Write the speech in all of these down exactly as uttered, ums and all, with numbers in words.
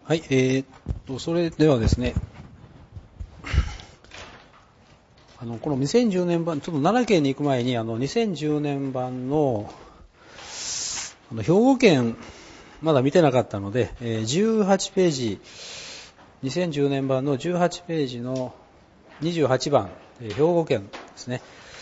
はい、えー、っと、それではですね、あの、このにせんじゅうねん版、ちょっと奈良県に行く前に、あの、にせんじゅうねん版の、あの兵庫県、まだ見てなかったので、えー、じゅうはちページ、にせんじゅうねん版のじゅうはちページのにじゅうはちばん、えー、兵庫県ですね。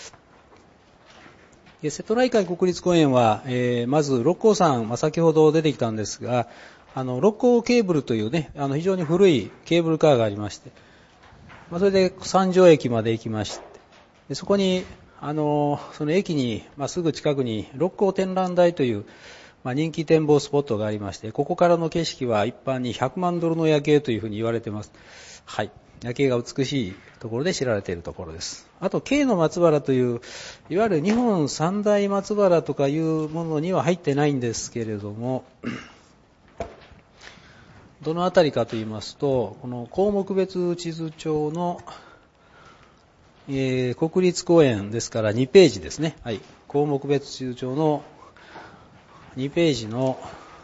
瀬戸内海国立公園は、えー、まず六甲山、まあ、先ほど出てきたんですが、あの六甲ケーブルというね、あの非常に古いケーブルカーがありまして、まあ、それで三条駅まで行きまして、でそこにあのその駅に、まあ、すぐ近くに六甲展覧台という、まあ、人気展望スポットがありまして、ここからの景色は一般にひゃくまんドルの夜景というふうに言われています。はい。夜景が美しいところで知られているところです。あと、京の松原という、いわゆる日本三大松原とかいうものには入ってないんですけれども、どのあたりかと言いますと、この項目別地図帳の、えー、国立公園ですからにページですね。はい。項目別地図帳のにページの、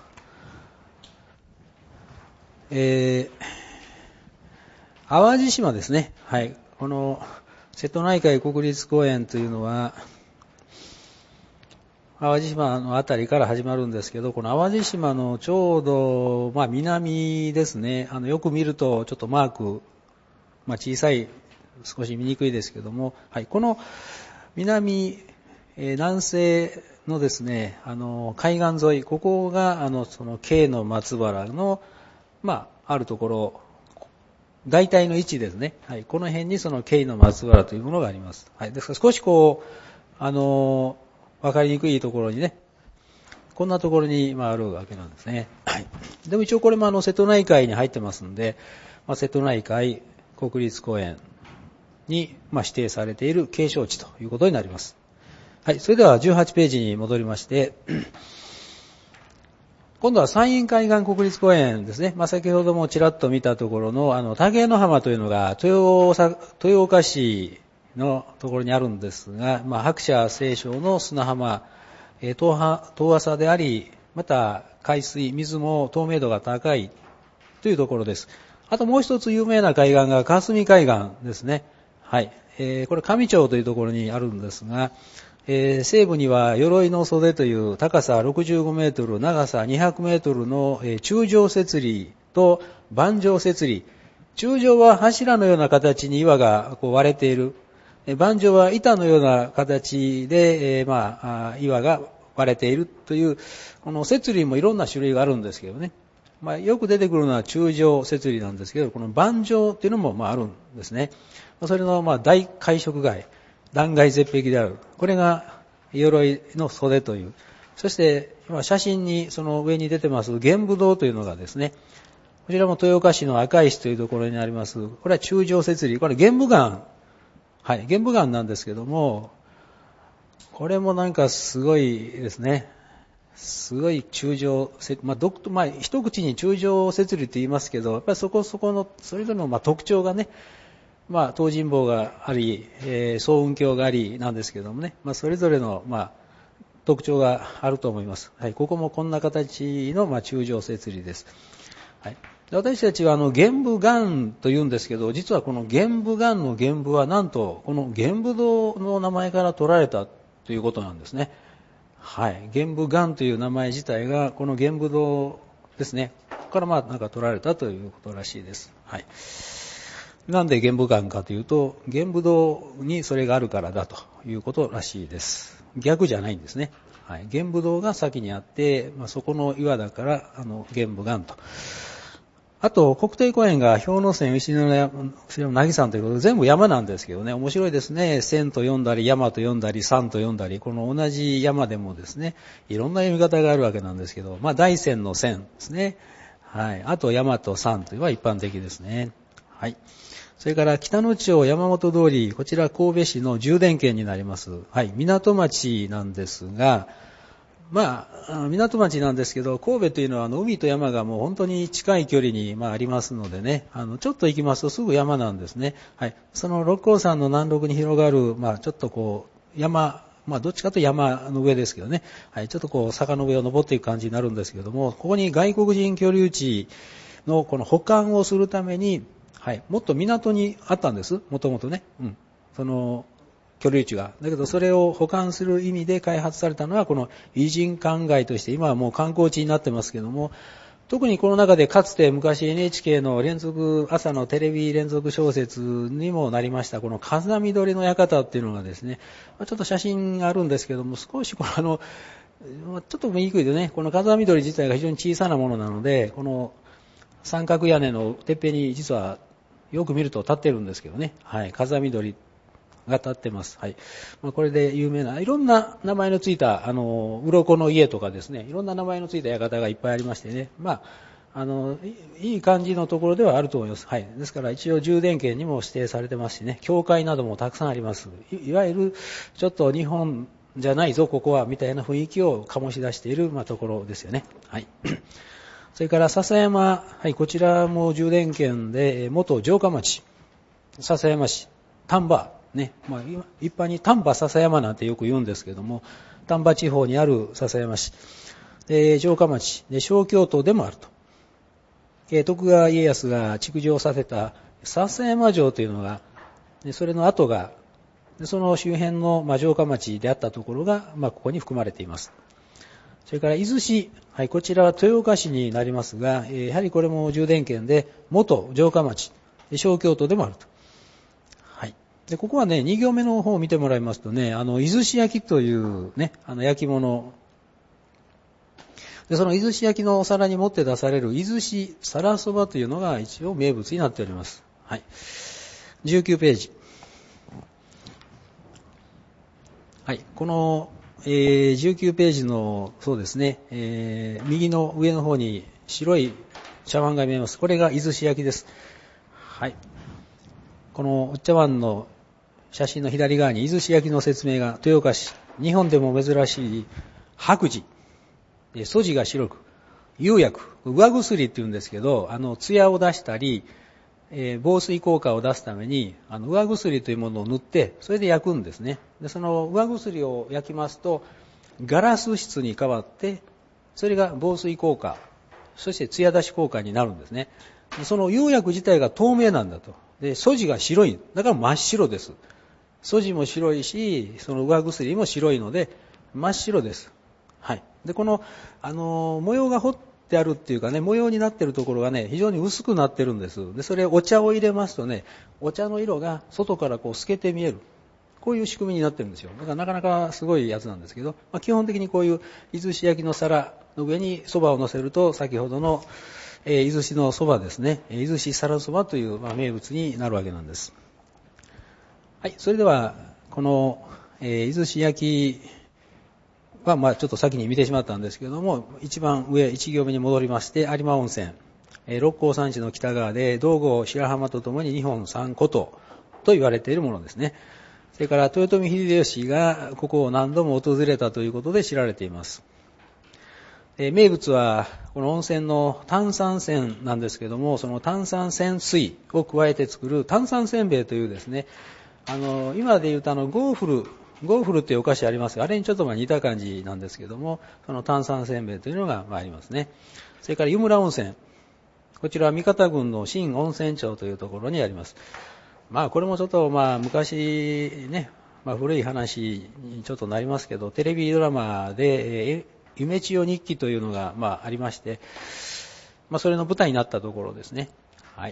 えー、淡路島ですね。はい。この瀬戸内海国立公園というのは、淡路島のあたりから始まるんですけど、この淡路島のちょうど、まあ、南ですね。あの、よく見ると、ちょっとマーク、まあ、小さい、少し見にくいですけども、はい。この南、えー、南西のですね、あの、海岸沿い、ここが、あの、その、京の松原の、まあ、あるところ、大体の位置ですね。はい。この辺にその京の松原というものがあります。はい。ですから少しこう、あの、わかりにくいところにね、こんなところに、まあ、あるわけなんですね。はい。でも一応これもあの、瀬戸内海に入ってますんで、まあ、瀬戸内海国立公園に、まあ、指定されている景勝地ということになります。はい。それではじゅうはちページに戻りまして、今度は山陰海岸国立公園ですね。まあ、先ほどもちらっと見たところの、あの、竹の浜というのが豊岡、豊岡市のところにあるんですが、まあ、白砂青松の砂浜、えー、遠浅であり、また海水、水も透明度が高いというところです。あともう一つ有名な海岸が霞海岸ですね。はい。えー、これ上町というところにあるんですが、えー、西部には鎧の袖という高さろくじゅうごメートル、長さにひゃくメートルの、えー、柱状節理と板状節理。柱状は柱のような形に岩がこう割れている。板状は板のような形で、えー、まあ、岩が割れているという、この節理もいろんな種類があるんですけどね。まあ、よく出てくるのは柱状節理なんですけど、この板状っていうのもまああるんですね。それのまあ大海色外。断崖絶壁である。これが鎧の袖という。そして今写真にその上に出てます玄武洞というのがですね、こちらも豊岡市の赤石というところにあります。これは柱状節理。これ玄武岩。はい、玄武岩なんですけども、これもなんかすごいですね。すごい柱状、まあ、どまあ、一口に柱状節理って言いますけど、やっぱりそこそこの、それぞれのまあ特徴がね、まあ、東尋坊があり、えー、層雲峡がありなんですけどもね、まあ、それぞれの、まあ、特徴があると思います。はい、ここもこんな形の、まあ、柱状節理です。はい、私たちはあの玄武岩と言うんですけど、実はこの玄武岩の玄武はなんとこの玄武洞の名前から取られたということなんですね。はい、玄武岩という名前自体がこの玄武洞ですね。ここからまあなんか取られたということらしいです。はい。なんで玄武岩かというと、玄武洞にそれがあるからだということらしいです。逆じゃないんですね。はい、玄武洞が先にあって、まあ、そこの岩だからあの玄武岩と。あと国定公園が氷ノ山、牛の渚山ということで全部山なんですけどね、面白いですね。山と読んだり山と読んだり山と読んだり、この同じ山でもですね、いろんな読み方があるわけなんですけど、まあ大山の山ですね。はい。あと山と山というのは一般的ですね。はい。それから北野町山本通り、こちら神戸市の充電圏になります。はい、港町なんですが、まあ、港町なんですけど、神戸というのはあの海と山がもう本当に近い距離にまあありますのでね、あのちょっと行きますとすぐ山なんですね。はい、その六甲山の南麓に広がる、まあちょっとこう山、まあどっちかというと山の上ですけどね、はい、ちょっとこう坂の上を登っていく感じになるんですけども、ここに外国人居留地、 のこの保管をするために、はい、もっと港にあったんです、もともとね。うん。その、居留地が。だけどそれを保管する意味で開発されたのはこの異人館街として、今はもう観光地になってますけども、特にこの中でかつて昔 エヌエイチケー の連続、朝のテレビ連続小説にもなりました、この風見鶏の館っていうのがですね、ちょっと写真があるんですけども、少しこのあの、ちょっと見にくいでね、この風見鶏自体が非常に小さなものなので、この三角屋根のてっぺんに実はよく見ると立ってるんですけどね、はい、風見鶏が立ってます。はい。まあ、これで有名な、いろんな名前のついた、あの、鱗の家とかですね、いろんな名前のついた館がいっぱいありましてね、まあ、あの、いい感じのところではあると思います。はい。ですから一応充電圏にも指定されてますしね、教会などもたくさんあります。い, いわゆる、ちょっと日本じゃないぞ、ここは、みたいな雰囲気を醸し出している、まあ、ところですよね。はい。それから笹山、はい、こちらも充電圏で、元城下町、笹山市、丹波、ね、まあ、一般に丹波篠山なんてよく言うんですけども、丹波地方にある篠山市、で城下町で小京都でもあると。え徳川家康が築城させた篠山城というのが、でそれの跡が、でその周辺の、まあ、城下町であったところが、まあ、ここに含まれています。それから伊豆市、はい、こちらは豊岡市になりますが、えー、やはりこれも充電圏で元城下町、小京都でもあると。で、ここはね、に行目の方を見てもらいますとね、あの、伊豆市焼きというね、あの、焼き物。で、その伊豆市焼きのお皿に持って出される伊豆市皿そばというのが一応名物になっております。はい。じゅうきゅうページ。はい。この、えー、じゅうきゅうページの、そうですね、えー、右の上の方に白い茶碗が見えます。これが伊豆市焼きです。はい。このお茶碗の写真の左側に伊豆市焼きの説明が、豊岡市、日本でも珍しい白磁、素地が白く、釉薬、上薬って言うんですけど、あの、艶を出したり、えー、防水効果を出すために、あの、上薬というものを塗って、それで焼くんですね。で、その上薬を焼きますと、ガラス質に変わって、それが防水効果、そして艶出し効果になるんですね。その釉薬自体が透明なんだと。で、素地が白い。だから真っ白です。素地も白いし、その上薬も白いので、真っ白です。はい。で、この、あの、模様が彫ってあるっていうかね、模様になっているところがね、非常に薄くなってるんです。で、それお茶を入れますとね、お茶の色が外からこう透けて見える。こういう仕組みになってるんですよ。だからなかなかすごいやつなんですけど、まあ、基本的にこういう伊豆市焼きの皿の上に蕎麦を乗せると、先ほどの、えー、伊豆市の蕎麦ですね、伊豆市皿蕎麦という、まあ、名物になるわけなんです。はい、それではこの、えー、伊豆市焼きは、まあ、ちょっと先に見てしまったんですけれども、一番上いち行目に戻りまして、有馬温泉、えー、六甲山地の北側で道後白浜とともに日本三古都と言われているものですね。それから豊臣秀吉がここを何度も訪れたということで知られています。えー、名物はこの温泉の炭酸泉なんですけども、その炭酸泉水を加えて作る炭酸せんべいというですね、あの今で言うとあのゴーフルゴーフルっていうお菓子ありますが、あれにちょっとまあ似た感じなんですけども、その炭酸せんべいというのがまあありますね。それから湯村温泉、こちらは三方郡の新温泉町というところにあります。まあこれもちょっとまあ昔ね、まあ古い話にちょっとなりますけど、テレビドラマで、えー、夢千代日記というのがまあありまして、まあそれの舞台になったところですね。はい。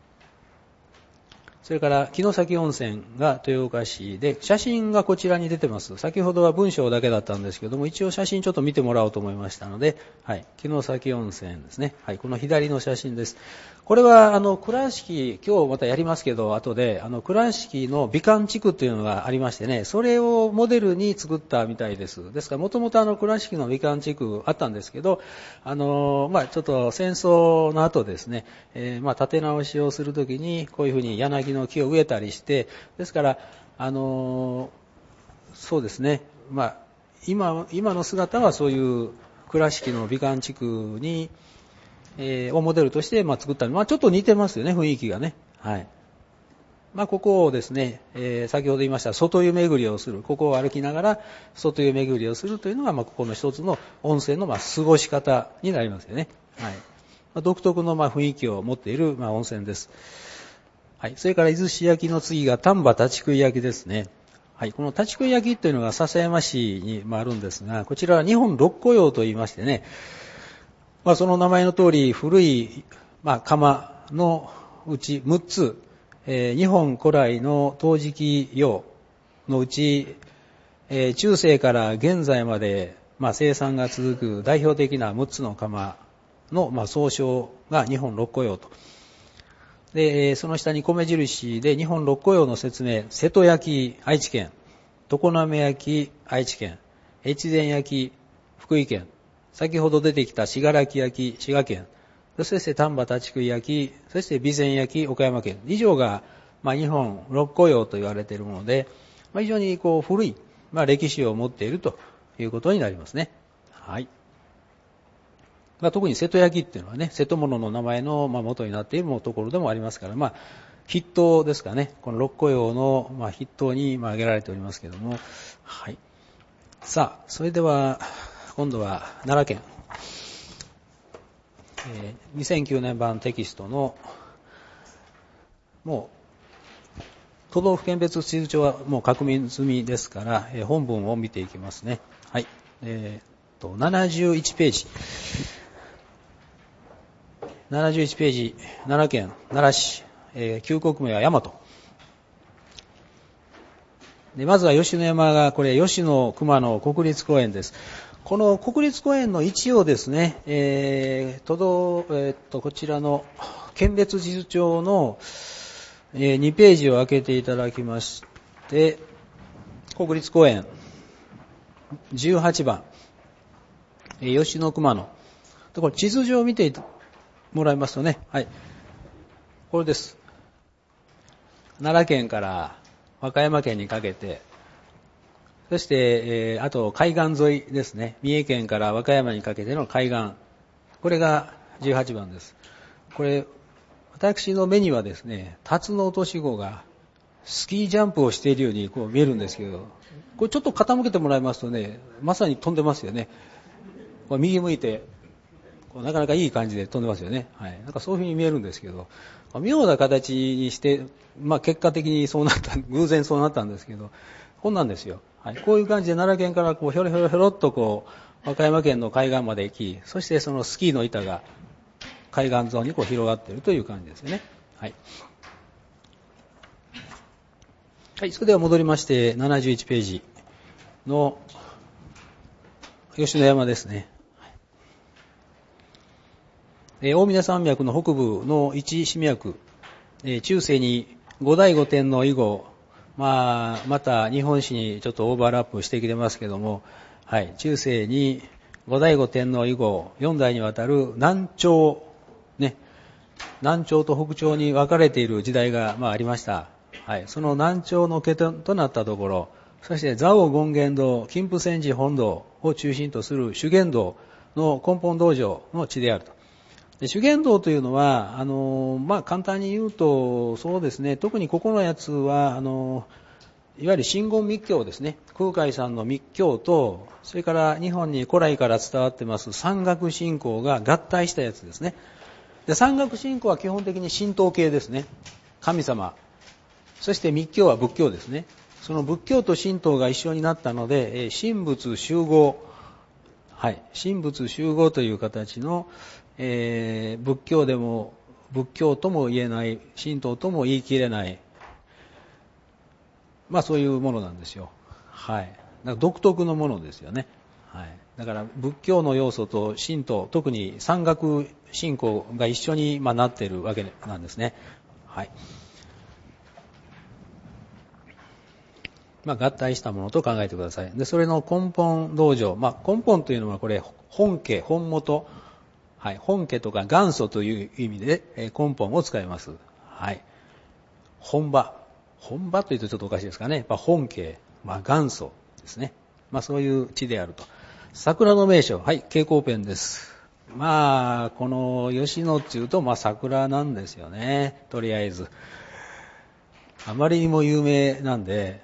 それから城崎温泉が豊岡市で、写真がこちらに出てます。先ほどは文章だけだったんですけども、一応写真ちょっと見てもらおうと思いましたので、はい、城崎温泉ですね。はい、この左の写真です。これはあの倉敷、今日またやりますけど、後であの倉敷の美観地区というのがありましてね、それをモデルに作ったみたいです。ですからもともとあの倉敷の美観地区あったんですけど、あのまあちょっと戦争の後ですね、えー、まあ建て直しをするときにこういうふうに柳の木を植えたりして、ですからあのそうですね、まあ今今の姿はそういう倉敷の美観地区にえー、をモデルとして、まあ、作ったの。まあ、ちょっと似てますよね、雰囲気がね。はい。まあ、ここをですね、えー、先ほど言いました外湯巡りをする。ここを歩きながら外湯巡りをするというのが、まあ、ここの一つの温泉の、まあ、過ごし方になりますよね。はい。 独特のまあ雰囲気を持っているまあ温泉です。はい。それから、伊豆市焼きの次が丹波立ち食い焼きですね。はい。この立ち食い焼きというのが笹山市にもあるんですが、こちらは日本六古窯と言いましてね、まあその名前の通り古い、まあ窯のうちむっつ、えー、日本古来の陶磁器窯のうち、えー、中世から現在まで、まあ生産が続く代表的なむっつの窯の、まあ総称が日本六古窯と。で、その下に米印で日本六古窯の説明、瀬戸焼き愛知県、常滑焼き愛知県、越前焼き福井県、先ほど出てきた信楽焼き滋賀県、そして丹波立ち食い焼き、そして備前焼き岡山県、以上が、まあ、日本六古窯と言われているもので、まあ、非常にこう古い、まあ、歴史を持っているということになりますね。はい。まあ、特に瀬戸焼きっていうのはね、瀬戸物の名前のまあ元になっているところでもありますから、まあ、筆頭ですかね。この六古窯のまあ筆頭にまあ挙げられておりますけれども、はい。さあ、それでは、今度は奈良県。えー、にせんきゅうねん版テキストの、もう、都道府県別地図帳はもう確認済みですから、えー、本文を見ていきますね。はい。えー、と、ななじゅういちページ。ななじゅういちページ、奈良県、奈良市、えー、旧国名は大和。で、まずは吉野山が、これ、吉野熊野国立公園です。この国立公園の位置をですね、えー、都道、えー、っと、こちらの県別地図帳の、えー、にページを開けていただきまして、国立公園、じゅうはちばん、えー、吉野熊野。で、これ地図上を見てもらいますとね、はい。これです。奈良県から和歌山県にかけて、そして、えー、あと海岸沿いですね。三重県から和歌山にかけての海岸。これがじゅうはちばんです。これ、私の目にはですね、辰野落とし子がスキージャンプをしているようにこう見えるんですけど、これちょっと傾けてもらいますとね、まさに飛んでますよね。これ右向いて、なかなかいい感じで飛んでますよね。はい。なんかそういうふうに見えるんですけど、妙な形にして、まあ結果的にそうなった、偶然そうなったんですけど、こんなんですよ。はい。こういう感じで奈良県からこうひょろひょろひょろっとこう、和歌山県の海岸まで行き、そしてそのスキーの板が海岸沿いにこう広がっているという感じですよね。はい。はい。それでは戻りまして、ななじゅういちページの吉野山ですね。えー、大峰山脈の北部の一支脈、えー、中世に後醍醐天皇以後、まあ、また日本史にちょっとオーバーラップしてきてますけども、はい、中世に後醍醐天皇以後、四代にわたる南朝、ね、南朝と北朝に分かれている時代が、まあ、ありました。はい、その南朝の拠点となったところ、そして蔵王権現堂、金峰山寺本堂を中心とする修験道の根本道場の地であると。で修験道というのは、あの、まあ、簡単に言うと、そうですね、特にここのやつは、あの、いわゆる真言密教ですね。空海さんの密教と、それから日本に古来から伝わってます山岳信仰が合体したやつですね。で、山岳信仰は基本的に神道系ですね。神様。そして密教は仏教ですね。その仏教と神道が一緒になったので、え神仏集合。はい。神仏集合という形の、えー、仏教でも、仏教とも言えない、神道とも言い切れない、まあそういうものなんですよ。はい。だから独特のものですよね。はい。だから仏教の要素と神道、特に山岳信仰が一緒に、まあ、なっているわけなんですね。はい。まあ合体したものと考えてください。で、それの根本道場、まあ根本というのはこれ本家、本元、はい、本家とか元祖という意味で、えー、根本を使います。はい。本場。本場というとちょっとおかしいですかね。まあ、本家、まあ、元祖ですね。まあ、そういう地であると。桜の名所。はい、蛍光ペンです。まあ、この吉野っていうと、まあ、桜なんですよね。とりあえず。あまりにも有名なんで、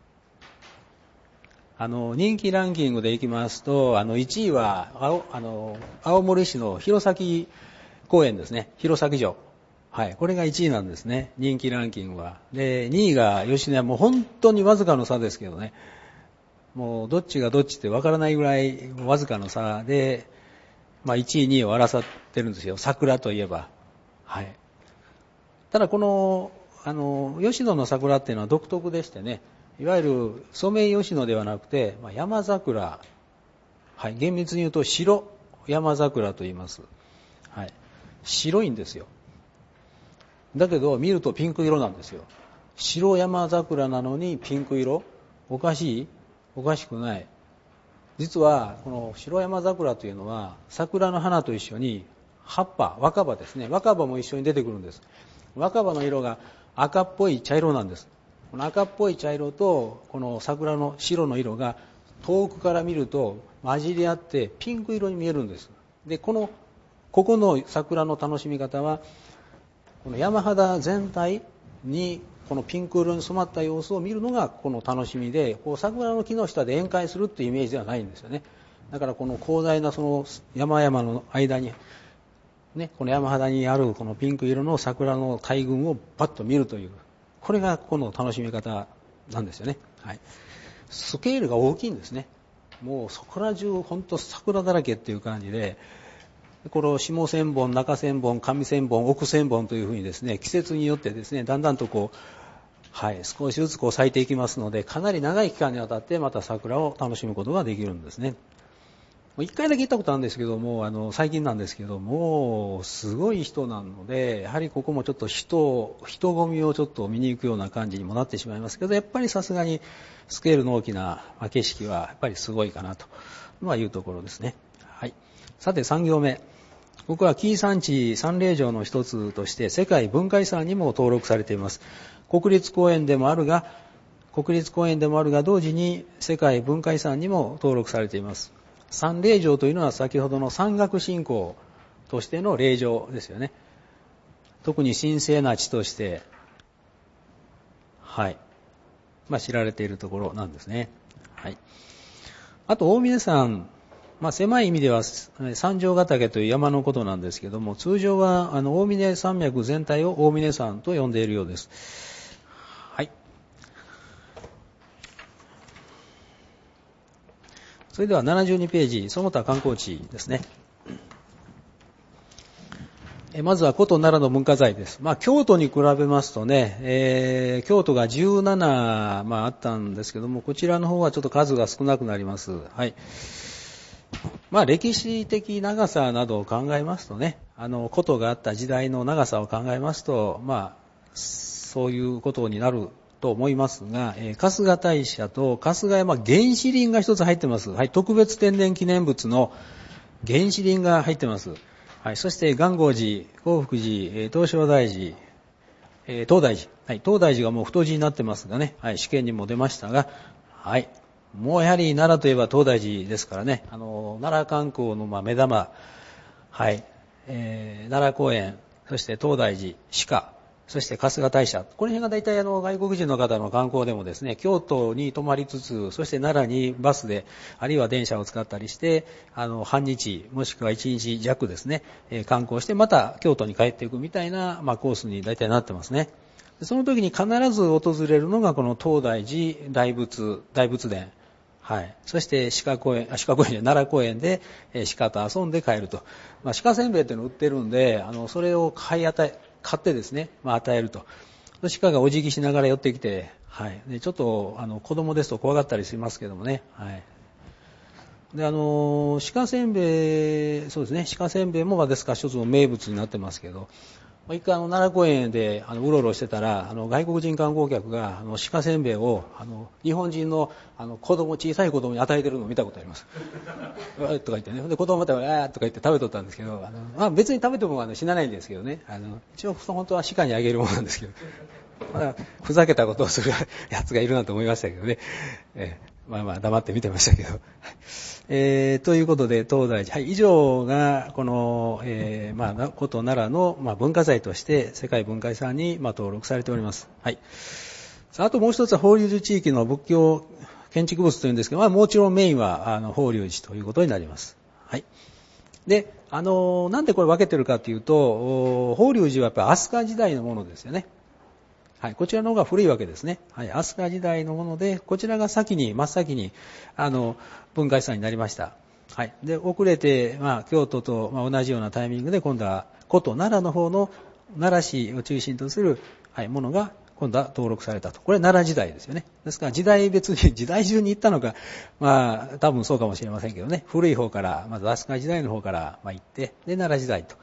あの、人気ランキングでいきますと、あの、いちいは、青、あの、青森市の弘前公園ですね。弘前城。はい。これがいちいなんですね。人気ランキングは。で、にいが吉野家。もう本当にわずかの差ですけどね。もうどっちがどっちってわからないぐらいわずかの差で、まあいちいにいを争ってるんですよ。桜といえば。はい。ただこの、あの、吉野の桜っていうのは独特でしてね、いわゆるソメイヨシノではなくて、まあ、山桜。はい。厳密に言うと白山桜と言います。はい。白いんですよ。だけど見るとピンク色なんですよ。白山桜なのにピンク色。おかしい？おかしくない。実はこの白山桜というのは桜の花と一緒に葉っぱ、若葉ですね。若葉も一緒に出てくるんです。若葉の色が赤っぽい茶色なんです。この赤っぽい茶色とこの桜の白の色が遠くから見ると混じり合ってピンク色に見えるんです。で、このここの桜の楽しみ方はこの山肌全体にこのピンク色に染まった様子を見るのがこの楽しみで、こう桜の木の下で宴会するっていうイメージではないんですよね。だからこの広大なその山々の間にね、この山肌にあるこのピンク色の桜の大群をパッと見るという、これがこの楽しみ方なんですよね。はい。スケールが大きいんですね。もうそこら中本当桜だらけっていう感じで、この下千本、中千本、上千本、奥千本というふうにですね、季節によってですね、だんだんとこう、はい、少しずつこう咲いていきますので、かなり長い期間にわたってまた桜を楽しむことができるんですね。一回だけ行ったことあるんですけども、あの最近なんですけども、すごい人なので、やはりここもちょっと人人混みをちょっと見に行くような感じにもなってしまいますけど、やっぱりさすがにスケールの大きな景色はやっぱりすごいかなと、まあ、いうところですね。はい。さてさん行目。ここは紀伊山地三霊場の一つとして世界文化遺産にも登録されています。国立公園でもあるが、国立公園でもあるが同時に世界文化遺産にも登録されています。三霊場というのは先ほどの山岳信仰としての霊場ですよね。特に神聖な地として、はい、まあ、知られているところなんですね。はい。あと大峰山、まあ、狭い意味では三条ヶ岳という山のことなんですけども、通常はあの大峰山脈全体を大峰山と呼んでいるようです。はい。それではななじゅうにページ、その他観光地ですね。まずは古都奈良の文化財です。まあ、京都に比べますとね、えー、京都がじゅうなな、まあ、あったんですけども、こちらの方はちょっと数が少なくなります。はい。まあ、歴史的長さなどを考えますとね、あの古都があった時代の長さを考えますと、まあ、そういうことになると思いますが、えー、春日大社と春日山原始林が一つ入ってます。はい、特別天然記念物の原始林が入ってます。はい、そして元号寺、興福寺、東照大寺、えー、東大寺、はい、東大寺がもう太字になってますがね、はい、試験にも出ましたが、はい、もうやはり奈良といえば東大寺ですからね、あの奈良観光のまあ目玉、はい、えー、奈良公園、そして東大寺、鹿、そして春日大社、この辺が大体あの外国人の方の観光でもですね、京都に泊まりつつ、そして奈良にバスであるいは電車を使ったりして、あの半日もしくはいちにち弱ですね、えー、観光してまた京都に帰っていくみたいな、まあ、コースに大体なってますね。その時に必ず訪れるのがこの東大寺大仏大仏殿、はい、そして鹿公園、あ鹿公園じゃ奈良公園で、えー、鹿と遊んで帰ると、まあ、鹿せんべいっていうのを売ってるんで、あのそれを買い与え買ってですね、まあ、与えると。鹿がお辞儀しながら寄ってきて、はい、でちょっとあの子供ですと怖がったりしますけどもね、はい、であの鹿せんべい、そうですね、鹿せんべいもですから一つの名物になってますけど、一回あの奈良公園であのうろうろしてたら、あの外国人観光客があの鹿せんべいをあの日本人のあの子供、小さい子供に与えてるのを見たことあります。とか言ってね、で子供またあーとか言って食べとったんですけど、あの、まあ、別に食べてもあの死なないんですけどね、あの一応本当は鹿にあげるものなんですけど、まあ、ふざけたことをするやつがいるなと思いましたけどね、えー、まあまあ黙って見てましたけど。えー、ということで東大寺、はい、以上がこの、えー、まあ古都奈良の、まあ、文化財として世界文化遺産に、まあ、登録されております。はい。あともう一つは法隆寺地域の仏教建築物というんですけど、まあ、もちろんメインはあの法隆寺ということになります。はい。で、 あの、なんでこれ分けてるかというと、法隆寺はやっぱり飛鳥時代のものですよね。はい、こちらの方が古いわけですね。はい、飛鳥時代のもので、こちらが先に、真っ先に、あの、文化遺産になりました。はい。で、遅れて、まあ、京都と、まあ、同じようなタイミングで、今度は、古都奈良の方の、奈良市を中心とする、はい、ものが、今度は登録されたと。これ奈良時代ですよね。ですから、時代別に、時代中に行ったのか、まあ、多分そうかもしれませんけどね。古い方から、まず飛鳥時代の方から、まあ、行って、で、奈良時代と。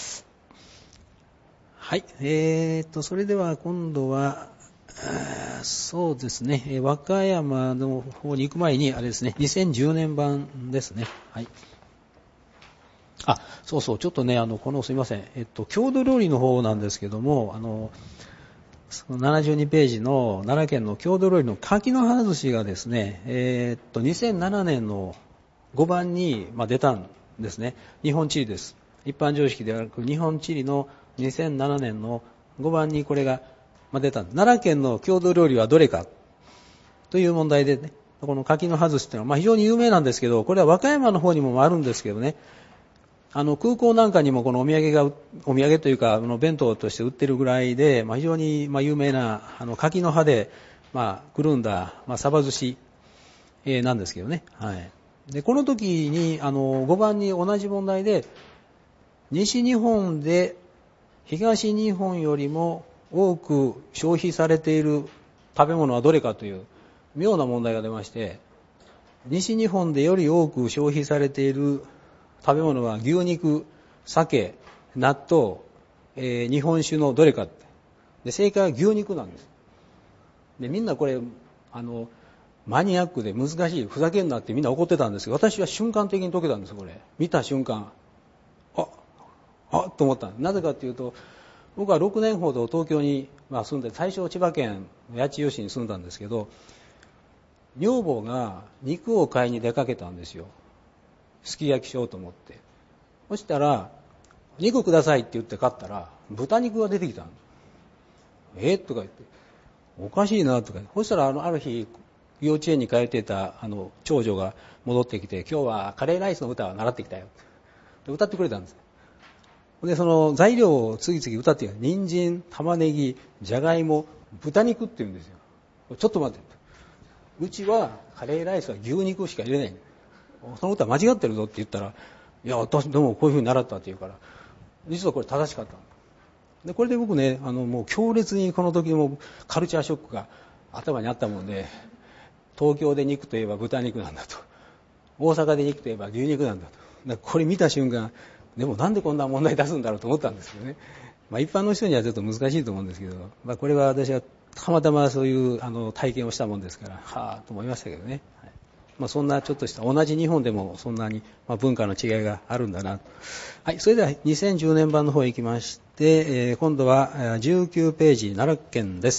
はい。えーと、それでは今度は、そうですね、和歌山の方に行く前に、あれですね、にせんじゅうねん版ですね。はい。あ、そうそう、ちょっとね、あの、この、すいません、えっと、郷土料理の方なんですけども、あの、そのななじゅうにページの奈良県の郷土料理の柿の葉寿司がですね、えーっと、にせんななねんのごばんに、まあ、出たんですね。日本地理です。一般常識ではなく、日本地理のにせんななねんのごばんにこれが、まあ、出た。奈良県の郷土料理はどれかという問題でね、この柿の葉寿司っていうのは、まあ、非常に有名なんですけど、これは和歌山の方にもあるんですけどね、あの空港なんかにもこのお土産が、お土産というか、あの弁当として売ってるぐらいで、まあ、非常にまあ有名なあの柿の葉で、まあ、くるんだ、まあ、サバ寿司、えー、なんですけどね。はい。で、この時に、あの、ごばんに同じ問題で、西日本で東日本よりも多く消費されている食べ物はどれかという妙な問題が出まして、西日本でより多く消費されている食べ物は牛肉、酒、納豆、えー、日本酒のどれか。で、正解は牛肉なんです。で、みんなこれ、あの、マニアックで難しい、ふざけんなってみんな怒ってたんですけど、私は瞬間的に解けたんです、これ。見た瞬間。あ、あと思った。なぜかというと、僕はろくねんほど東京に住んで、最初千葉県八千代市に住んだんですけど、女房が肉を買いに出かけたんですよ。すき焼きしようと思って。そしたら、肉くださいって言って買ったら、豚肉が出てきたの。えとか言って、おかしいなとか。そしたら、あの、ある日、幼稚園に通っていた、あの、長女が戻ってきて、今日はカレーライスの歌を習ってきたよ。で歌ってくれたんです。で、その材料を次々歌ってきた。人参、玉ねぎ、じゃがいも、豚肉って言うんですよ。ちょっと待って。うちはカレーライスは牛肉しか入れない。その歌間違ってるぞって言ったら、いや、私でもこういう風に習ったって言うから、実はこれ正しかった。で、これで僕ね、あの、もう強烈にこの時もカルチャーショックが頭にあったもんで、東京で肉といえば豚肉なんだと。大阪で肉といえば牛肉なんだと。だからこれ見た瞬間、でもなんでこんな問題出すんだろうと思ったんですけどね。まあ一般の人にはちょっと難しいと思うんですけど、まあこれは私はたまたまそういうあの体験をしたもんですから、はぁと思いましたけどね。はい、まあそんなちょっとした同じ日本でもそんなにまあ文化の違いがあるんだな。はい、それではにせんじゅうねん版の方へ行きまして、えー、今度はじゅうきゅうページ奈良県です。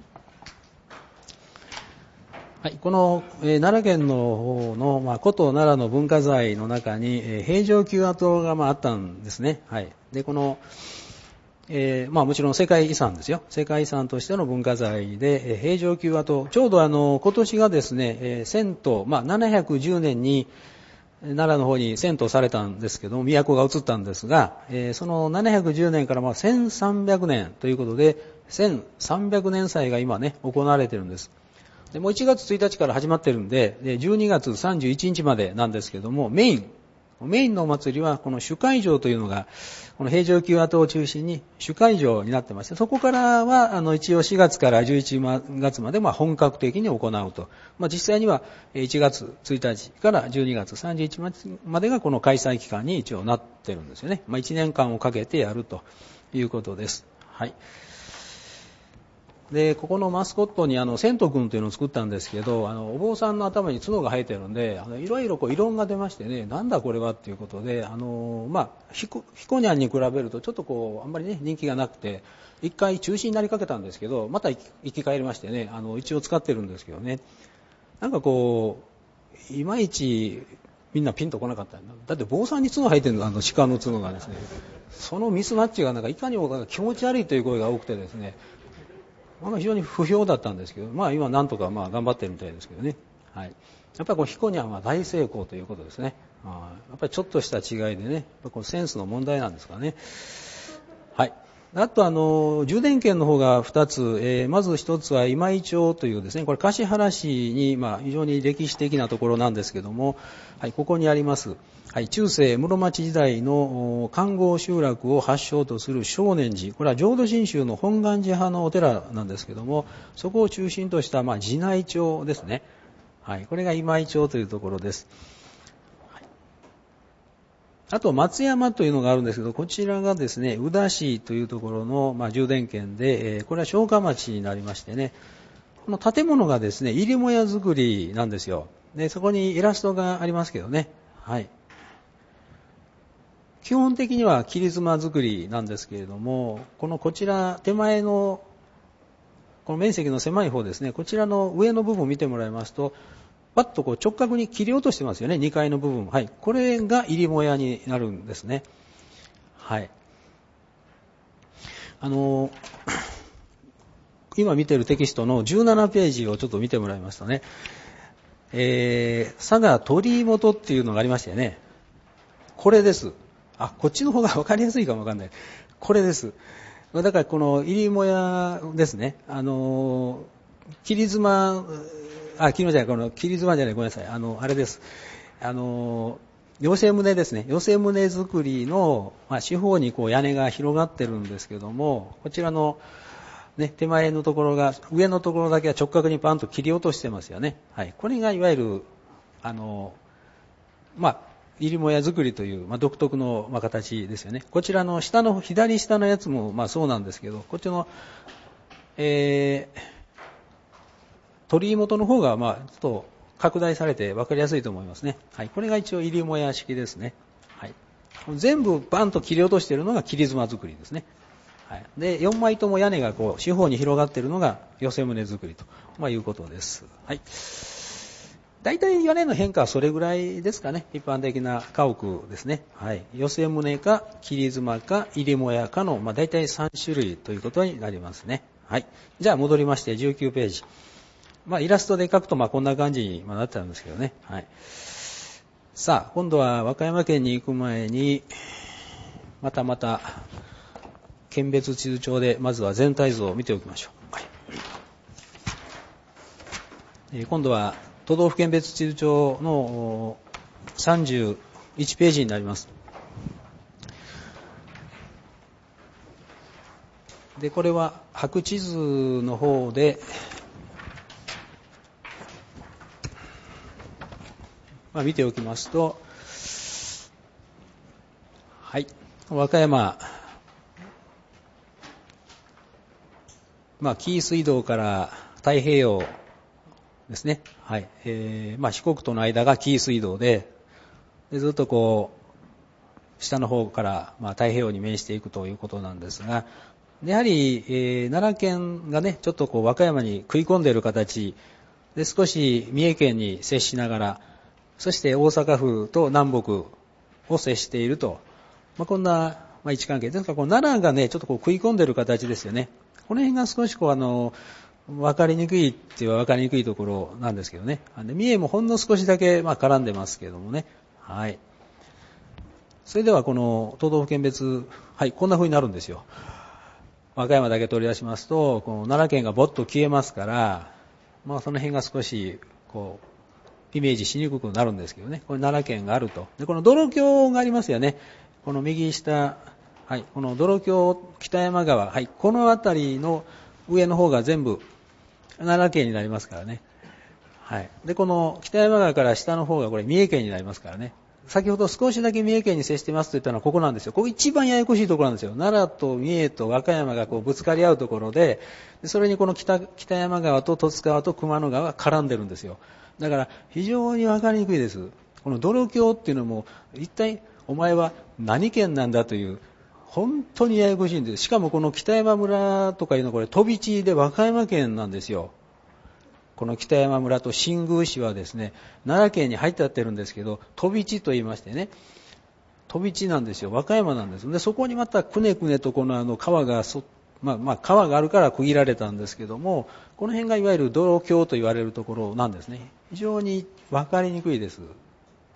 はい、この、えー、奈良県の方の、まあ、古都奈良の文化財の中に、えー、平城宮跡が、まあ、あったんですね。はい。で、この、えー、まあもちろん世界遺産ですよ。世界遺産としての文化財で、えー、平城宮跡、ちょうどあの、今年がですね、えー、遷都、まあななひゃくじゅうねんに、奈良の方に遷都されたんですけども、都が移ったんですが、えー、そのななひゃくじゅうねんからまあせんさんびゃくねんということで、せんさんびゃくねん祭が今ね、行われているんです。でもういちがつついたちから始まってるんで、じゅうにがつさんじゅういちにちまでなんですけども、メイン、メインのお祭りはこの主会場というのが、この平城宮跡を中心に主会場になってまして、そこからはあの一応しがつからじゅういちがつまでまあ本格的に行うと。まあ実際にはいちがつついたちからじゅうにがつさんじゅういちにちまでがこの開催期間に一応なってるんですよね。まあいちねんかんをかけてやるということです。はい。で、ここのマスコットにあの、セント君というのを作ったんですけど、あの、お坊さんの頭に角が生えてるんで、あの、いろいろこう異論が出ましてね、なんだこれはっていうことで、あの、まあ、ヒコ、ヒコニャンに比べるとちょっとこう、あんまりね、人気がなくて、一回中止になりかけたんですけど、また生き返りましてね、あの、一応使ってるんですけどね、なんかこう、いまいち、みんなピンとこなかった。だって坊さんに角生えてるの、あの鹿の角がですね、そのミスマッチがなんかいかにも気持ち悪いという声が多くてですね、非常に不評だったんですけど、まあ今なんとかまあ頑張ってるみたいですけどね。はい。やっぱりこうヒコニャンは大成功ということですね。 あやっぱりちょっとした違いでね、このセンスの問題なんですかね。はい。あとあの、充電券の方がふたつ、えー、まずひとつは今井町というですね、これ橿原市に、まあ、非常に歴史的なところなんですけども、はい、ここにあります、はい、中世室町時代の環合集落を発祥とする少年寺、これは浄土真宗の本願寺派のお寺なんですけども、そこを中心とした、まあ、寺内町ですね。はい、これが今井町というところです。あと松山というのがあるんですけど、こちらがですね、宇陀市というところの、まあ、充電圏で、えー、これは城下町になりましてね、この建物がですね、入母屋造りなんですよ。で、そこにイラストがありますけどね。はい。基本的には切妻造りなんですけれども、このこちら手前のこの面積の狭い方ですね、こちらの上の部分を見てもらいますと、パッとこう直角に切り落としてますよね、にかいの部分。はい。これが入母屋になるんですね。はい。あの、今見ているテキストのじゅうななページをちょっと見てもらいますとね、えー、佐賀鳥居本っていうのがありましたよね。これです。あ、こっちの方が分かりやすいかも分かんない。これです。だからこの入母屋ですね。あの、切妻、あ、切妻じゃない、この切妻じゃない、ごめんなさい。あの、あれです。あの、寄せ棟ですね。寄せ棟作りの、まあ、四方にこう屋根が広がってるんですけども、こちらの、ね、手前のところが、上のところだけは直角にパンと切り落としてますよね。はい。これがいわゆる、あの、まあ、入母屋作りという、まあ、独特の、まあ、形ですよね。こちらの下の、左下のやつも、まあ、そうなんですけど、こっちの、えー、鳥居元の方が、まあ、ちょっと拡大されて分かりやすいと思いますね。はい。これが一応入母屋式ですね。はい。全部バンと切り落としているのが切妻作りですね。はい。で、よんまいとも屋根がこう、四方に広がっているのが寄せ棟作りと、まあ、いうことです。はい。大体屋根の変化はそれぐらいですかね。一般的な家屋ですね。はい。寄せ棟か、切妻か、入母屋かの、まあ、大体さん種類ということになりますね。はい。じゃあ戻りましてじゅうきゅうページ。まあ、イラストで描くと、まあ、こんな感じになってるんですけどね。はい。さあ、今度は和歌山県に行く前に、またまた、県別地図帳で、まずは全体図を見ておきましょう。はい。えー、今度は、都道府県別地図帳のさんじゅういちページになります。で、これは白地図の方で、まあ、見ておきますと、はい、和歌山、まあ、紀伊水道から太平洋ですね。はい。えー、まあ、四国との間が紀伊水道で、でずっとこう、下の方から、まあ、太平洋に面していくということなんですが、やはり、えー、奈良県がね、ちょっとこう、和歌山に食い込んでいる形で、少し三重県に接しながら、そして大阪府と南北を接していると、まあ、こんな、まあ、位置関係ですから、この奈良がね、ちょっとこう食い込んでいる形ですよね。この辺が少しこう、あの、分かりにくいっていう分かりにくいところなんですけどね。で三重もほんの少しだけまあ絡んでますけどもね。はい。それではこの都道府県別、はい、こんな風になるんですよ。和歌山だけ取り出しますと、この奈良県がぼっと消えますから、まあその辺が少しこうイメージしにくくなるんですけどね。これ奈良県があると。でこの泥橋がありますよね。この右下、はい、この泥橋北山川、はい、この辺りの上の方が全部奈良県になりますからね。はい。で、この北山川から下の方がこれ三重県になりますからね。先ほど少しだけ三重県に接してますと言ったのはここなんですよ。ここ一番ややこしいところなんですよ。奈良と三重と和歌山がこうぶつかり合うところで、それにこの 北, 北山川と十津川と熊野川が絡んでるんですよ。だから非常にわかりにくいです。この泥橋っていうのも一体お前は何県なんだという本当にややこしいんです。しかもこの北山村とかいうのはこれ飛び地で和歌山県なんですよ。この北山村と新宮市はですね、奈良県に入ってやってるんですけど、飛び地と言いましてね、飛び地なんですよ。和歌山なんです。で、そこにまたくねくねとこのあの川がそ、まあまあ川があるから区切られたんですけども、この辺がいわゆる泥橋と言われるところなんですね。非常に分かりにくいです。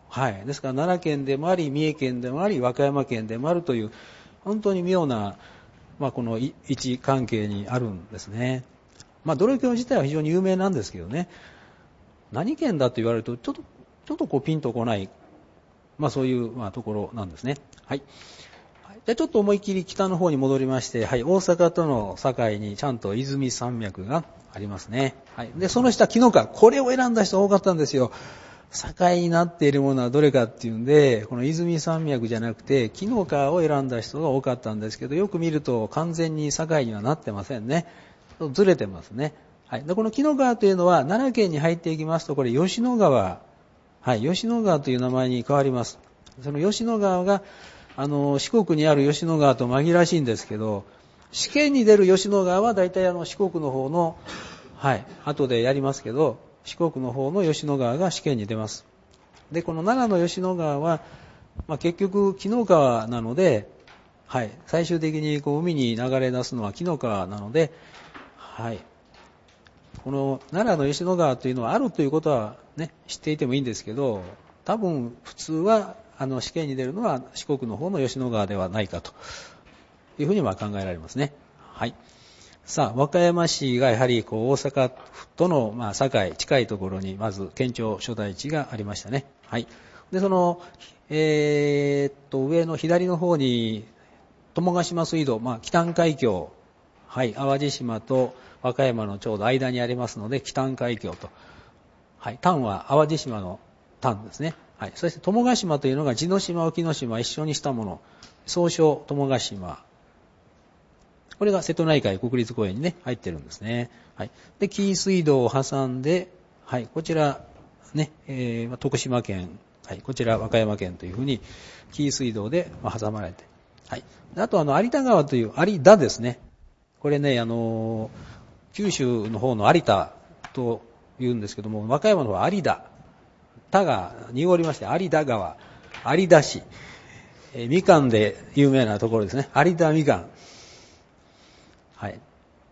はい。ですから奈良県でもあり、三重県でもあり、和歌山県でもあるという、本当に妙な、まあ、この位置関係にあるんですね。まあ、泥峡自体は非常に有名なんですけどね、何県だと言われると、ちょっと、ちょっとこうピンとこない、まあ、そういう、まあ、ところなんですね。はい。じゃあちょっと思いっきり北の方に戻りまして、はい、大阪との境にちゃんと泉山脈がありますね。はい。で、その下、紀の川。これを選んだ人多かったんですよ。境になっているものはどれかっていうんで、この泉山脈じゃなくて、紀の川を選んだ人が多かったんですけど、よく見ると完全に境にはなってませんね。ずれてますね。はい。で、この紀の川というのは、奈良県に入っていきますと、これ吉野川。はい。吉野川という名前に変わります。その吉野川が、あの、四国にある吉野川と紛らわしいんですけど、試験に出る吉野川は大体あの四国の方の、はい、後でやりますけど、四国の方の吉野川が試験に出ます。で、この奈良の吉野川は、まあ、結局、紀の川なので、はい、最終的にこう海に流れ出すのは紀の川なので、はい、この奈良の吉野川というのはあるということはね、知っていてもいいんですけど、多分普通はあの試験に出るのは四国の方の吉野川ではないかというふうには考えられますね。はい。さあ、和歌山市がやはりこう大阪府とのまあ境、近いところにまず県庁所在地がありましたね。はい。で、その、えー、っと、上の左の方に、友ヶ島水道、まあ、北海峡、はい、淡路島と和歌山のちょうど間にありますので、北海峡と。はい、淡は淡路島の淡ですね。はい。そして友ヶ島というのが地の島、沖ノ島一緒にしたもの。総称友ヶ島。これが瀬戸内海国立公園にね、入ってるんですね。はい。で、紀伊水道を挟んで、はい、こちら、ね、えー、徳島県、はい、こちら和歌山県というふうに、紀伊水道で挟まれて。はい。あと、あの、有田川という、有田ですね。これね、あの、九州の方の有田と言うんですけども、和歌山の方は有田。田が濁りまして、有田川、有田市、えー、みかんで有名なところですね。有田みかん。はい。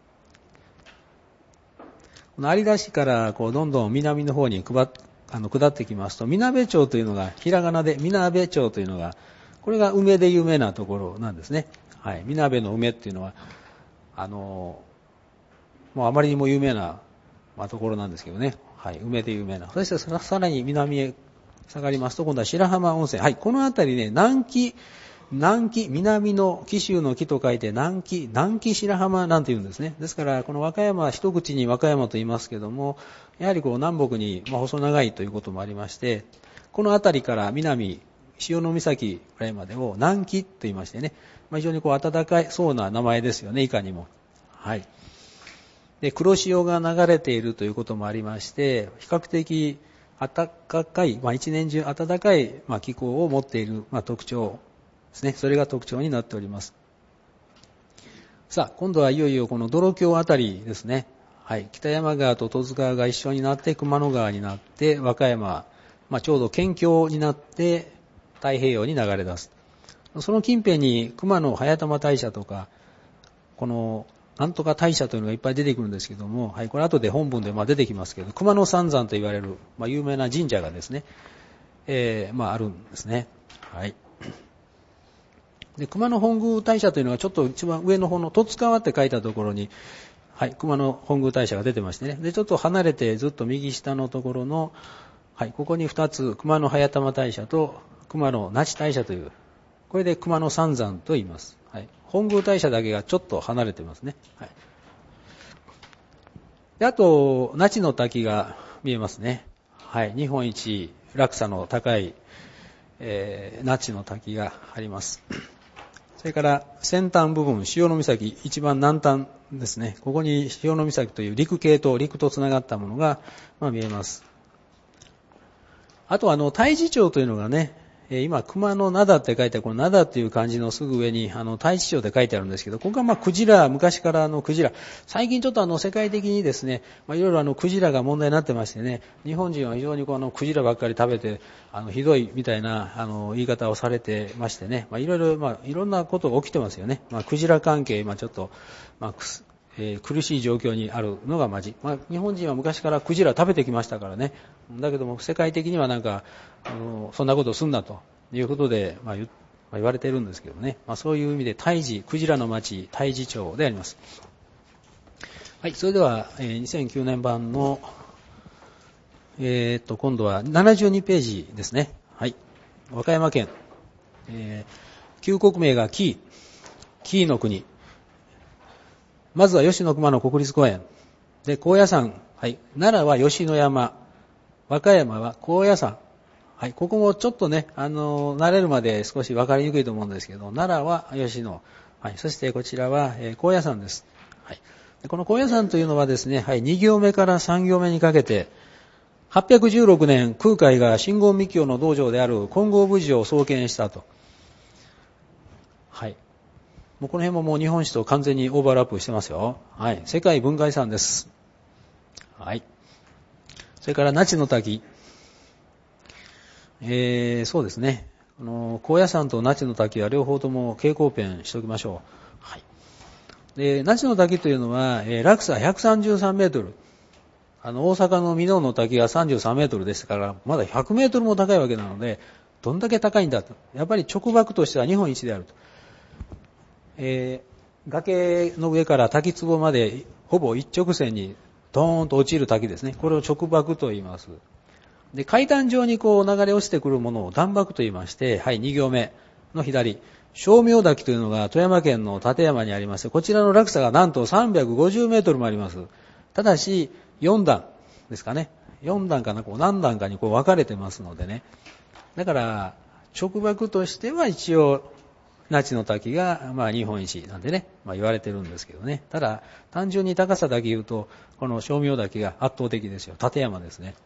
この有田市からこうどんどん南の方に下っあの下ってきますと、みなべ町というのが、ひらがなでみなべ町というのが、これが梅で有名なところなんですね。はい。みなべの梅っていうのは、あの、もうあまりにも有名な、まあ、ところなんですけどね。はい。梅で有名な。そしてさらに南へ下がりますと、今度は白浜温泉。はい。この辺りね、南紀、南紀、南の紀州の紀と書いて南紀、南紀白浜なんて言うんですね。ですから、この和歌山は一口に和歌山と言いますけども、やはりこう南北に細長いということもありまして、この辺りから南、潮岬ぐらいまでを南紀と言いましてね、まあ、非常にこう暖かいそうな名前ですよね、いかにも。はい。で、黒潮が流れているということもありまして、比較的暖かい、まあ、一年中暖かい、まあ、気候を持っている、まあ、特徴ですね。それが特徴になっております。さあ、今度はいよいよこの泥峡あたりですね。はい。北山川と十津川が一緒になって熊野川になって和歌山、まあ、ちょうど県境になって太平洋に流れ出す。その近辺に熊野早玉大社とか、このなんとか大社というのがいっぱい出てくるんですけども、はい、これ後で本文でまあ出てきますけど、熊野三山と言われる、まあ、有名な神社がですね、えー、まああるんですね。はい。で、熊野本宮大社というのがちょっと一番上の方の十津川って書いたところに、はい、熊野本宮大社が出てましてね。で、ちょっと離れてずっと右下のところの、はい、ここに二つ、熊野早玉大社と熊野那智大社という、これで熊野三山と言います。はい。本宮大社だけがちょっと離れてますね。はい。で、あと、那智の滝が見えますね。はい。日本一落差の高い、えー、那智の滝があります。それから先端部分、潮岬、一番南端ですね。ここに潮岬という陸系と陸とつながったものが、まあ、見えます。あとあの太地町というのがね、今熊の灘って書いてあるこの灘っていう漢字のすぐ上にあの太地町って書いてあるんですけど、ここはまあクジラ、昔からあのクジラ、最近ちょっとあの世界的にですね、まあ、いろいろあのクジラが問題になってましてね、日本人は非常にこうあのクジラばっかり食べてあのひどいみたいなあの言い方をされてましてね、まあ、いろいろまあいろんなことが起きてますよね。まあ、クジラ関係今ちょっとまあえー、苦しい状況にあるのがまじ、まあ、日本人は昔からクジラ食べてきましたからね、 だけども世界的にはなんかあのそんなことをすんなということで、まあ、言, まあ、言われてるんですけどね、まあ、そういう意味で太治、クジラの町太治町であります。はい、それでは、えー、にせんきゅうねん版の、えー、っと今度はななじゅうにページですね。はい、和歌山県、えー、旧国名が紀伊、紀伊の国。まずは吉野熊野国立公園で高野山、はい、奈良は吉野山、和歌山は高野山、はい、ここもちょっとね、あの慣れるまで少し分かりにくいと思うんですけど、奈良は吉野、はい、そしてこちらは、えー、高野山です。はい、でこの高野山というのはですね、はい、に行目からさん行目にかけてはっぴゃくじゅうろくねん空海が真言密教の道場である金剛仏寺を創建したと。はい。もうこの辺ももう日本史と完全にオーバーラップしてますよ。はい。世界文化遺産です。はい。それから那智の滝。えー、そうですね。あの高野山と那智の滝は両方とも蛍光ペンしておきましょう。はい。で、那智の滝というのは、えー、落差ひゃくさんじゅうさんメートル。あの大阪の箕面の滝がさんじゅうさんメートルでしたから、まだひゃくメートルも高いわけなので、どんだけ高いんだと。やっぱり直瀑としては日本一であると。えー、崖の上から滝壺までほぼ一直線にドーンと落ちる滝ですね。これを直瀑と言います。で、階段状にこう流れ落ちてくるものを段瀑と言いまして、はい、に行目の左、称名滝というのが富山県の立山にありまして、こちらの落差がなんとさんびゃくごじゅうメートルもあります。ただし、よん段ですかね。よん段かな、こう何段かにこう分かれてますのでね。だから、直瀑としては一応、那智の滝が、まあ、日本一なんでね、まあ、言われてるんですけどね。ただ、単純に高さだけ言うと、この称名滝が圧倒的ですよ。立山ですね。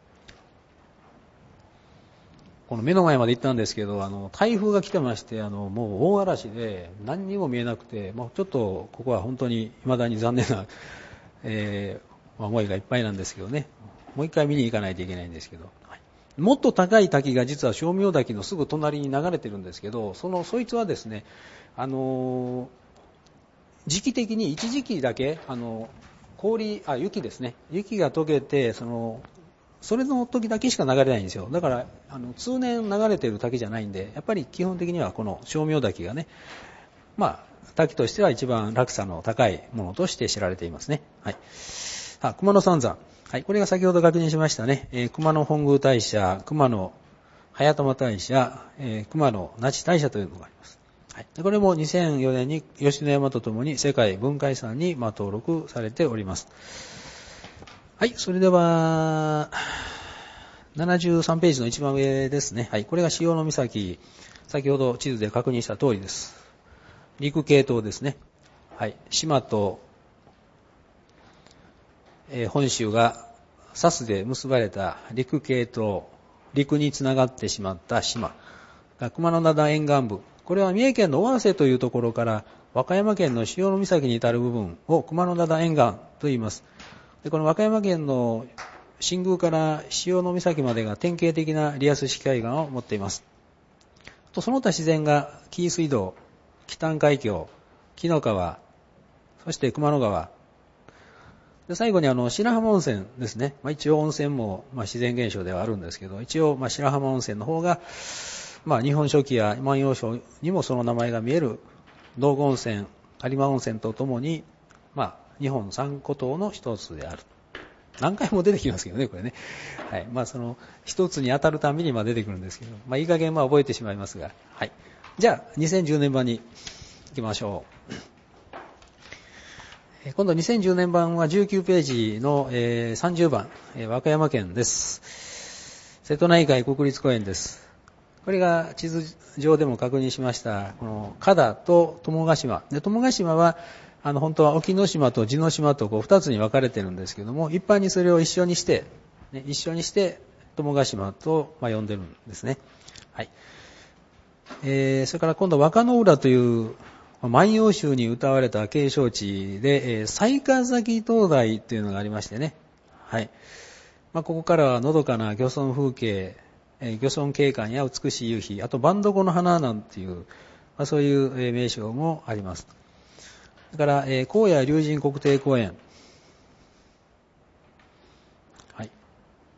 この目の前まで行ったんですけど、あの、台風が来てまして、あの、もう大嵐で何にも見えなくて、もうちょっと、ここは本当に未だに残念な、えー、思いがいっぱいなんですけどね。もう一回見に行かないといけないんですけど。はい、もっと高い滝が実は称名滝のすぐ隣に流れてるんですけど、その、そいつはですね、あのー、時期的に一時期だけ、あの、氷、あ、雪ですね。雪が溶けて、その、それの時だけしか流れないんですよ。だから、あの、通年流れてる滝じゃないんで、やっぱり基本的にはこの称名滝がね、まあ、滝としては一番落差の高いものとして知られていますね。はい。あ、熊野三山。はい、これが先ほど確認しましたね。えー、熊野本宮大社、熊野早玉大社、えー、熊野那智大社というのがあります。はい、これもにせんよねんに吉野山とともに世界文化遺産に、まあ、登録されております。はい、それではななじゅうさんページの一番上ですね。はい、これが潮岬。先ほど地図で確認した通りです。陸系統ですね。はい、島とえー、本州が砂州で結ばれた陸系統、陸につながってしまった島が熊野灘沿岸部、これは三重県の尾鷲というところから和歌山県の潮岬に至る部分を熊野灘沿岸と言います。でこの和歌山県の新宮から潮岬までが典型的なリアス式海岸を持っています。とその他自然が紀伊水道、北安海峡、紀の川、そして熊野川、で最後にあの白浜温泉ですね。まあ、一応温泉もまあ自然現象ではあるんですけど、一応まあ白浜温泉の方が、まあ、日本書紀や万葉書にもその名前が見える道後温泉、有馬温泉とともに、まあ、日本三古島の一つである。何回も出てきますけどね、これね。はい。まあ、その一つに当たるたびにまあ出てくるんですけど、まあ、いい加減まあ覚えてしまいますが、はい。じゃあ、にせんじゅうねん版に行きましょう。今度にせんじゅうねん版はじゅうきゅうページのさんじゅうばん、和歌山県です。瀬戸内海国立公園です。これが地図上でも確認しました、この加太と友ヶ島。で、友ヶ島は、あの、本当は沖ノ島と地ノ島とこう二つに分かれてるんですけども、一般にそれを一緒にして、ね、一緒にして、友ヶ島と、まあ、呼んでるんですね。はい。えー、それから今度、若野浦という、万葉集に歌われた景勝地で、えー、雑賀崎灯台というのがありましてね。はい。まあ、ここからはのどかな漁村風景、えー、漁村景観や美しい夕日、あとバンドコの花なんていう、まあ、そういう、えー、名称もあります。それから、えー、高野龍神国定公園。はい。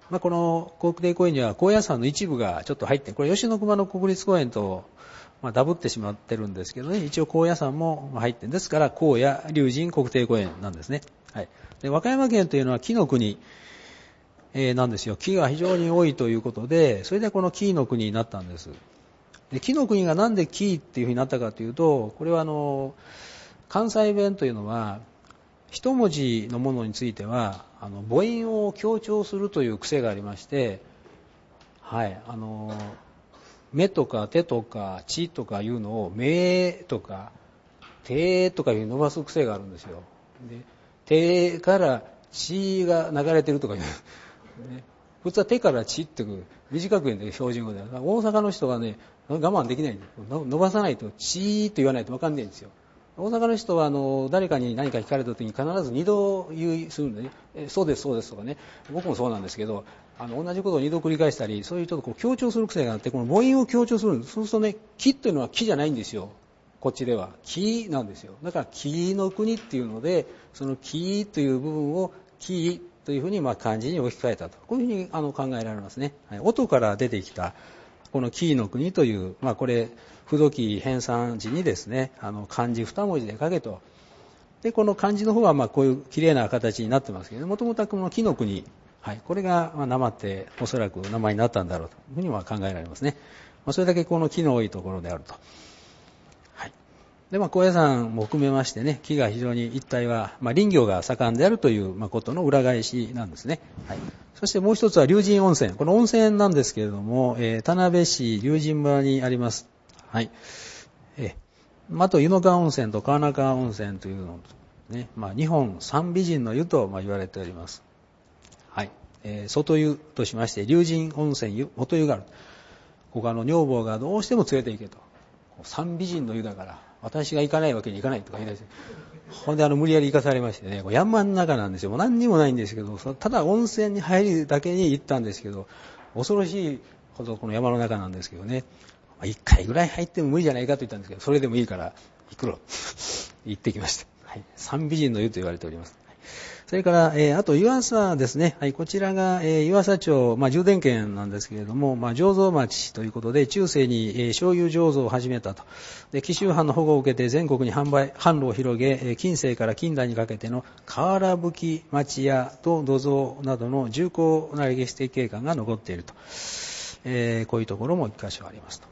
まあ、この国定公園には高野山の一部がちょっと入って、これ吉野熊野国立公園と、まあ、ダブってしまってるんですけどね、一応高野山も入ってるんですから、高野龍神国定公園なんですね。はい。で、和歌山県というのは木の国、えー、なんですよ。木が非常に多いということで、それでこの木の国になったんです。で、木の国がなんで木っていうふうになったかというと、これはあの、関西弁というのは、一文字のものについては、あの、母音を強調するという癖がありまして、はい、あの、目とか手とか血とかいうのを、目とか手とかいう伸ばす癖があるんですよ。で、手から血が流れてるとかいう、ね、普通は手から血って短く言うんで標準語で。大阪の人がね、我慢できないんです。伸ばさないと血と言わないと分かんないんですよ。大阪の人はあの誰かに何か聞かれた時に必ず二度言いするんでね、えそうですそうですとかね、僕もそうなんですけど、あの同じことを二度繰り返したり、そういうちょっとこう強調する癖があって、この母音を強調するんです。そうするとね、木っていうのは木じゃないんですよ。こっちでは木なんですよ。だから木の国っていうので、その木という部分を木というふうにまあ漢字に置き換えたと、こういうふうにあの考えられますね。はい、音から出てきたこの紀伊の国という、まあ、これ不土記編纂時にですね、あの漢字二文字で書けと。でこの漢字の方はまあこういう綺麗な形になってますけど、もともとはこの紀の国、はい、これがまあなまっておそらく名前になったんだろうというふうには考えられますね。まあ、それだけこの木の多いところであると。はい、でまあ高野山も含めましてね、木が非常に一帯は、まあ、林業が盛んであるというまあことの裏返しなんですね。はい、そしてもう一つは龍神温泉。この温泉なんですけれども、えー、田辺市龍神村にあります。はい。えー、あと湯の川温泉と川中温泉というのね、まあ、日本三美人の湯とまあ言われております。はい。えー、外湯としまして龍神温泉湯、元湯がある。ここあの女房がどうしても連れて行けと。三美人の湯だから私が行かないわけにいかないとか言い出して。ほんであの無理やり行かされましてね、山の中なんですよ。もう何にもないんですけど、ただ温泉に入るだけに行ったんですけど、恐ろしいほどこの山の中なんですけどね、一回ぐらい入っても無理じゃないかと言ったんですけど、それでもいいから行くろ行ってきました。はい、三美人の湯と言われております。それから、えー、あと湯浅ですね。はい、こちらが、えー、湯浅町、まあ、充電県なんですけれども、まあ、醸造町ということで、中世に、えー、醤油醸造を始めたと。で、紀州藩の保護を受けて全国に販売、販路を広げ、えー、近世から近代にかけての瓦葺町屋と土蔵などの重厚な歴史的景観が残っていると。えー、こういうところも一箇所ありますと。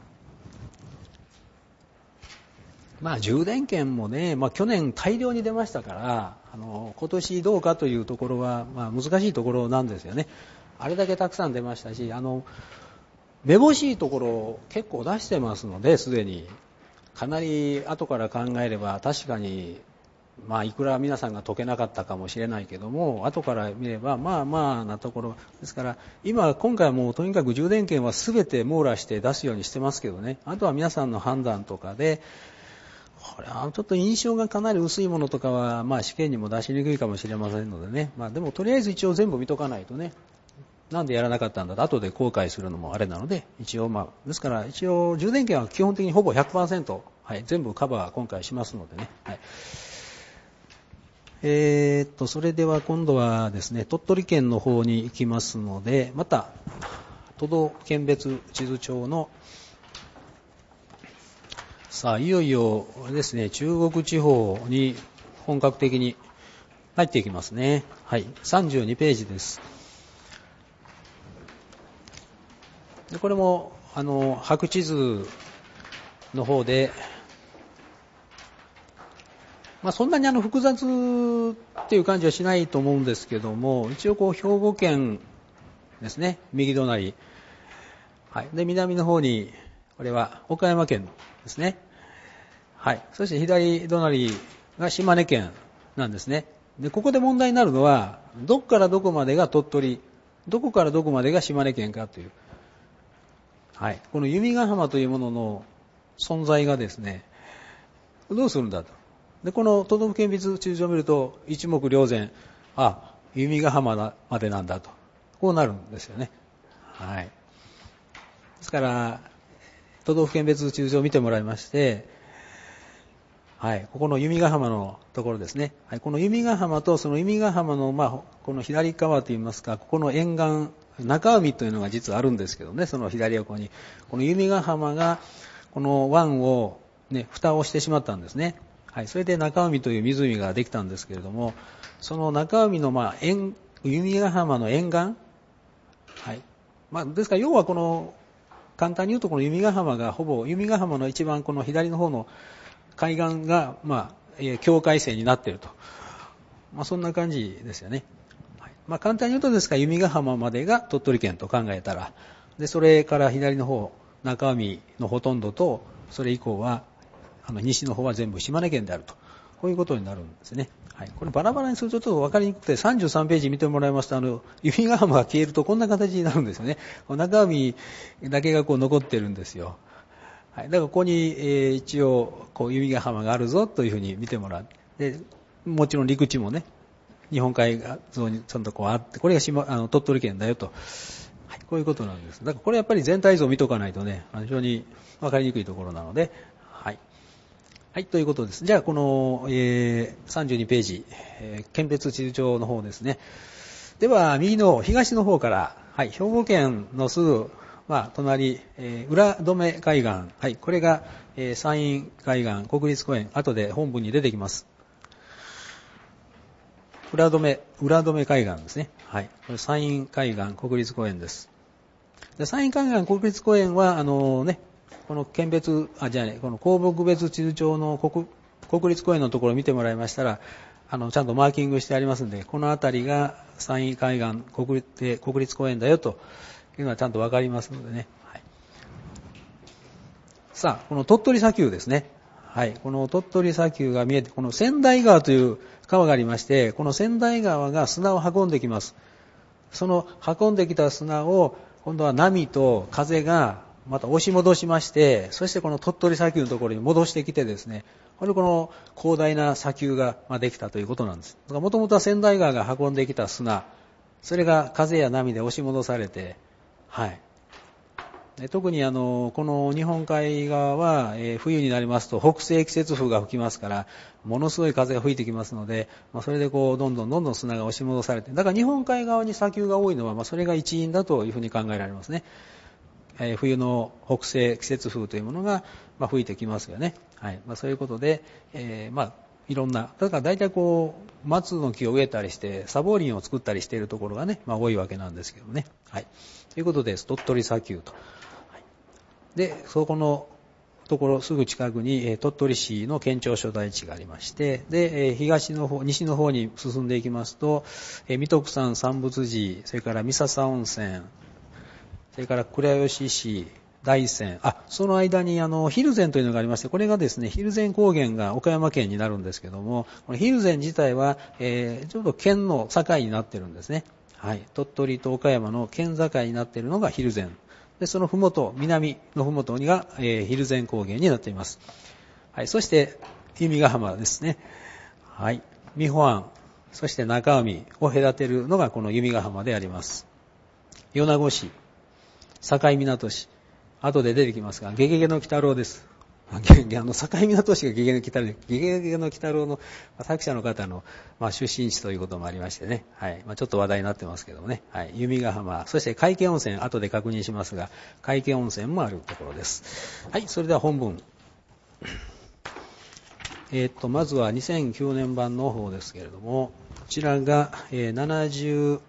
まあ、充電券もね、まあ、去年大量に出ましたから、あの今年どうかというところは、まあ、難しいところなんですよね。あれだけたくさん出ましたし、あのめぼしいところを結構出してますので、すでにかなり後から考えれば確かに、まあ、いくら皆さんが解けなかったかもしれないけども、後から見ればまあまあなところですから、今今回はもうとにかく充電券は全て網羅して出すようにしてますけどね、あとは皆さんの判断とかで、これはちょっと印象がかなり薄いものとかは、まあ、試験にも出しにくいかもしれませんのでね、まあ、でもとりあえず一応全部見とかないとね、なんでやらなかったんだと後で後悔するのもあれなので、一応まあですから一応充電券は基本的にほぼ ひゃくパーセント、はい、全部カバー今回しますのでね。はい、えー、っとそれでは今度はですね、鳥取県の方に行きますので、また都道府県別地図帳のさあいよいよですね、中国地方に本格的に入っていきますね。はい、さんじゅうにページです。でこれもあの白地図の方で、まあ、そんなにあの複雑っていう感じはしないと思うんですけども、一応こう兵庫県ですね、右隣、はい、で南の方にこれは岡山県ですね。はい。そして左隣が島根県なんですね。で、ここで問題になるのは、どこからどこまでが鳥取、どこからどこまでが島根県かという。はい。この弓ヶ浜というものの存在がですね、どうするんだと。で、この都道府県別地図を見ると、一目瞭然、あ、弓ヶ浜までなんだと。こうなるんですよね。はい。ですから、都道府県別地図を見てもらいまして、はい、ここの弓ヶ浜のところですね。はい、この弓ヶ浜とその弓ヶ浜の、まあ、この左側といいますか、ここの沿岸中海というのが実はあるんですけどね、その左横に。この弓ヶ浜が、この湾を、ね、蓋をしてしまったんですね。はい。それで中海という湖ができたんですけれども、その中海の、まあ、沿、弓ヶ浜の沿岸、はい。まあ、ですから、要はこの、簡単に言うとこの弓ヶ浜がほぼ、弓ヶ浜の一番この左の方の海岸が、まあ、境界線になっていると。まあ、そんな感じですよね。はい。まあ、簡単に言うとですから、弓ヶ浜までが鳥取県と考えたら、で、それから左の方、中海のほとんどと、それ以降は、あの、西の方は全部島根県であると。こういうことになるんですね。はい。これバラバラにするとちょっと分かりにくくて、さんじゅうさんページ見てもらいますと、あの、弓ヶ浜が消えるとこんな形になるんですよね。中海だけがこう残ってるんですよ。はい。だからここに、えー、一応、こう、弓ヶ浜があるぞというふうに見てもらう。で、もちろん陸地もね、日本海側にちゃんとこうあって、これが島、あの、鳥取県だよと。はい。こういうことなんです。だからこれやっぱり全体像を見とかないとね、非常に分かりにくいところなので、はい。はい、ということです。じゃあ、この、えー、さんじゅうにページ、えー、県別地図帳の方ですね。では、右の東の方から、はい、兵庫県のすぐ、まあ、隣、えー、浦留海岸、はい、これが、えー、山陰海岸国立公園、後で本文に出てきます。浦留、浦留海岸ですね。はい、これ山陰海岸国立公園です。で、山陰海岸国立公園は、あのね、この県別、あ、じゃあね、この項目別地図帳の 国, 国立公園のところを見てもらいましたら、あの、ちゃんとマーキングしてありますんで、この辺りが山陰海岸国立、国立公園だよというのはちゃんとわかりますのでね。はい、さあ、この鳥取砂丘ですね。はい、この鳥取砂丘が見えて、この千代川という川がありまして、この千代川が砂を運んできます。その運んできた砂を、今度は波と風がまた押し戻しまして、そしてこの鳥取砂丘のところに戻してきてですね、これこの広大な砂丘ができたということなんです。もともとは千代川が運んできた砂、それが風や波で押し戻されて、はい。特にあの、この日本海側は、えー、冬になりますと北西季節風が吹きますから、ものすごい風が吹いてきますので、まあ、それでこう、どんどんどんどん砂が押し戻されて、だから日本海側に砂丘が多いのは、まあ、それが一因だというふうに考えられますね。えー、冬の北西季節風というものが、まあ、吹いてきますよね。はい。まあ、そういうことで、えー、まあ、いろんな、だから大体こう、松の木を植えたりして、サボリンを作ったりしているところがね、まあ、多いわけなんですけどね。はい。ということです。鳥取砂丘と。で、そこのところすぐ近くに、えー、鳥取市の県庁所在地がありまして、で、えー、東の方、西の方に進んでいきますと、えー、三徳山三仏寺、それから三笹温泉、それから倉吉市、大山、あ、その間にあの、蒜山というのがありまして、これがですね、蒜山高原が岡山県になるんですけども、この蒜山自体は、えー、ちょうど県の境になってるんですね。はい。鳥取と岡山の県境になっているのが蒜山。で、そのふもと、南のふもとにが、えー、蒜山高原になっています。はい。そして、弓ヶ浜ですね。はい。美保湾、そして中海を隔てるのがこの弓ヶ浜であります。米子市、境港市、後で出てきますが、ゲゲゲの鬼太郎です。あの、境港市がゲゲゲの鬼太郎で、ゲゲゲの鬼太郎の作者の方の、まあ、出身地ということもありましてね。はい。まあ、ちょっと話題になってますけどもね。はい。弓ヶ浜、そして海家温泉、後で確認しますが、海家温泉もあるところです。はい。それでは本文。えっと、まずはにせんきゅうねん版の方ですけれども、こちらが、えー、ななじゅう、よ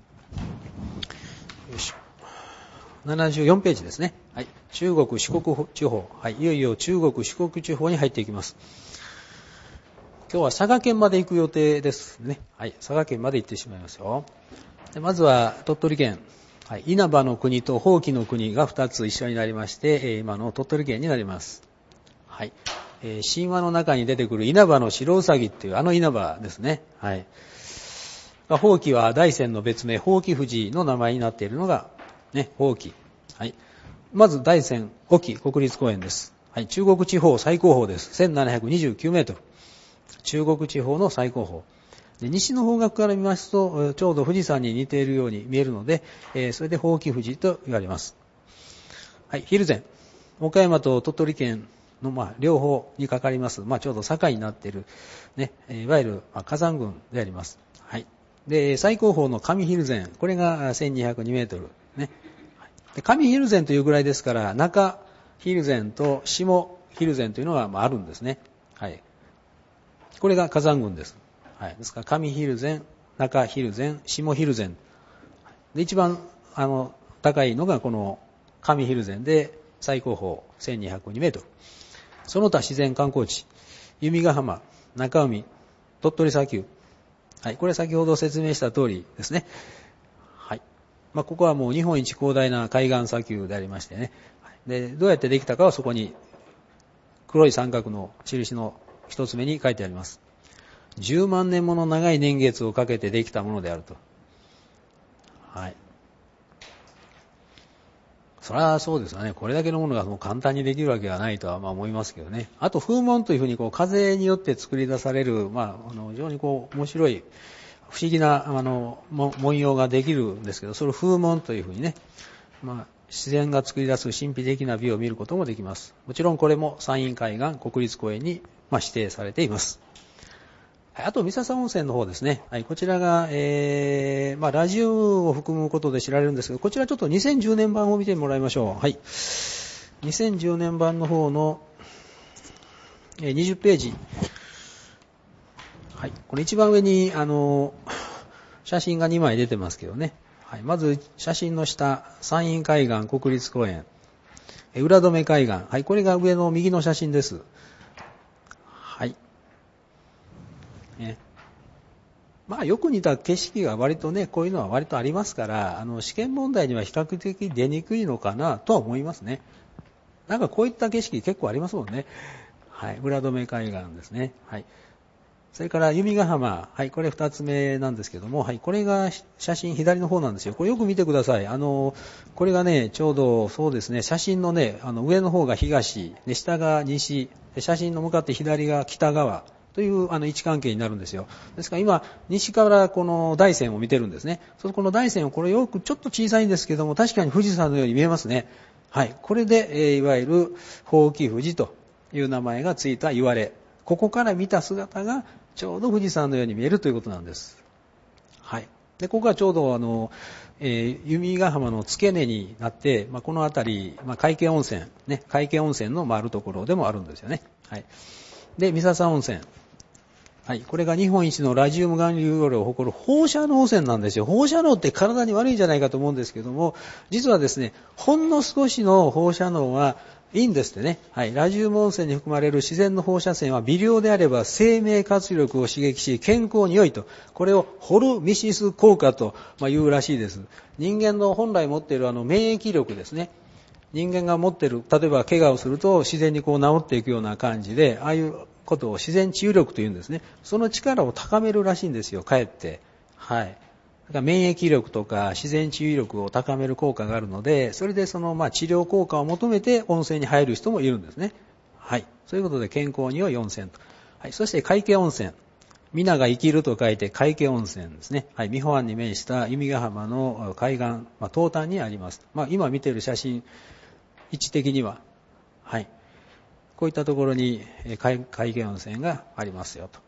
いしょ。ななじゅうよんページですね。はい。中国四国地方。はい。いよいよ中国四国地方に入っていきます。今日は佐賀県まで行く予定ですね。はい。佐賀県まで行ってしまいますよ。でまずは鳥取県。はい。稲葉の国と宝器の国がふたつ一緒になりまして、今の鳥取県になります。はい。えー、神話の中に出てくる稲葉の白うさぎっていうあの稲葉ですね。はい。宝器は大山の別名、宝器富士の名前になっているのが、ね、宝器。はい。まず大山隠岐国立公園です。はい。中国地方最高峰です。せんななひゃくにじゅうきゅうメートル。中国地方の最高峰。で西の方角から見ますと、ちょうど富士山に似ているように見えるので、えー、それで宝器富士と言われます。はい。蒜山。岡山と鳥取県の、まあ、両方にかかります。まあ、ちょうど境になっている、ね、いわゆる、まあ、火山群であります。はい。 で、最高峰の上蒜山、これがせんにひゃくにメートル。ね。で上蒜山というぐらいですから、中蒜山と下蒜山というのがあるんですね。はい。これが火山群です。はい。ですから、上蒜山、中蒜山、下蒜山。で、一番、あの、高いのがこの上蒜山で、最高峰せんにひゃくにメートル。その他自然観光地、弓ヶ浜、中海、鳥取砂丘。はい。これは先ほど説明した通りですね。はい。まあ、ここはもう日本一広大な海岸砂丘でありましてね。で、どうやってできたかはそこに黒い三角の印の一つ目に書いてあります。じゅうまんねんもの長い年月をかけてできたものであると。はい。それはそうですよね。これだけのものがもう簡単にできるわけはないとはまあ思いますけどね。あと風紋というふうにこう風によって作り出される、まあ、あの非常にこう面白い不思議なあの文様ができるんですけど、それを風紋というふうにね、まあ、自然が作り出す神秘的な美を見ることもできます。もちろんこれも山陰海岸国立公園にまあ指定されています。あと、三笹温泉の方ですね。はい、こちらが、えー、まあ、ラジオを含むことで知られるんですけど、こちらちょっとにせんじゅうねん版を見てもらいましょう。はい。にせんじゅうねん版の方の、えー、にじゅっページ。はい。これ一番上に、あの、写真がにまい出てますけどね。はい。まず、写真の下、山陰海岸国立公園。えー、浦留海岸。はい。これが上の右の写真です。はい。ね、まあよく似た景色が割とね、こういうのは割とありますから、あの試験問題には比較的出にくいのかなとは思いますね。なんかこういった景色結構ありますもんね。はい、浦留海岸ですね。はい。それから弓ヶ浜、はい、これ二つ目なんですけども、はい、これが写真左の方なんですよ。これよく見てください。あのこれがね、ちょうどそうですね、写真のね、あの上の方が東、で下が西、写真の向かって左が北側。というあの位置関係になるんですよ。ですから今、西からこの大山を見てるんですね。そうこの大山をこれよくちょっと小さいんですけども、確かに富士山のように見えますね。はい。これで、えー、いわゆるほうき富士という名前がついた言われ。ここから見た姿がちょうど富士山のように見えるということなんです。はい。で、ここがちょうどあの、えー、弓ヶ浜の付け根になって、まあ、この辺り、まあ、海家温泉、ね、海家温泉のあるところでもあるんですよね。はい。で、三笹温泉。はい。これが日本一のラジウム含有量を誇る放射能汚染なんですよ。放射能って体に悪いんじゃないかと思うんですけども、実はですね、ほんの少しの放射能はいいんですってね。はい。ラジウム温泉に含まれる自然の放射線は微量であれば生命活力を刺激し健康に良いと。これをホルミシス効果と言うらしいです。人間の本来持っているあの免疫力ですね。人間が持っている、例えば怪我をすると自然にこう治っていくような感じで、ああいうことを自然治癒力というんですね。その力を高めるらしいんですよ、かえって。はい。だから免疫力とか自然治癒力を高める効果があるので、それでそのまあ治療効果を求めて温泉に入る人もいるんですね。はい。そういうことで健康に良い温泉と。はい。そして海家温泉。皆が生きると書いて海家温泉ですね。はい。三保湾に面した弓ヶ浜の海岸、まあ、東端にあります。まあ今見ている写真、位置的には、はい。こういったところに海家温泉がありますよと。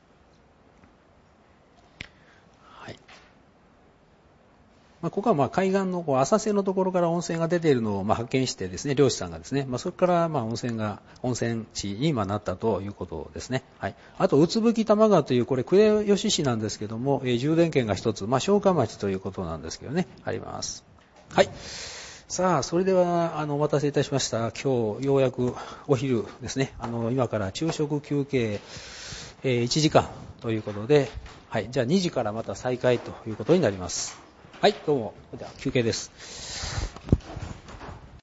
はい。まあ、ここはまあ海岸のこう浅瀬のところから温泉が出ているのをまあ発見してですね、漁師さんがですね、まあ、そこからまあ温泉が、温泉地にまあなったということですね。はい。あと、宇津吹玉川という、これ、呉吉市なんですけども、えー、充電圏が一つ、まあ、消化町ということなんですけどね、あります。はい。さあ、それでは、あの、お待たせいたしました。今日、ようやくお昼ですね。あの、今から昼食休憩、えー、いちじかんということで、はい。じゃあにじからまた再開ということになります。はい、どうも。じゃあ休憩です。